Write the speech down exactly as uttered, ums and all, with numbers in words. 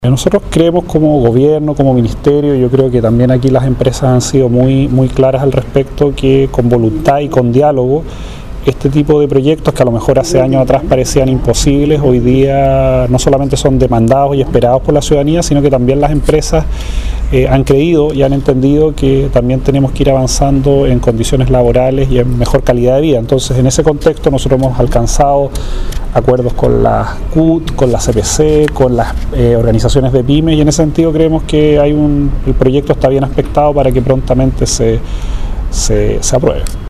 Nosotros creemos como gobierno, como ministerio, yo creo que también aquí las empresas han sido muy, muy claras al respecto, que con voluntad y con diálogo este tipo de proyectos que a lo mejor hace años atrás parecían imposibles, hoy día no solamente son demandados y esperados por la ciudadanía, sino que también las empresas eh, han creído y han entendido que también tenemos que ir avanzando en condiciones laborales y en mejor calidad de vida. Entonces, en ese contexto nosotros hemos alcanzado acuerdos con la C U T, con la C P C, con las eh, organizaciones de pymes, y en ese sentido creemos que hay un, el proyecto está bien aspectado para que prontamente se, se, se apruebe.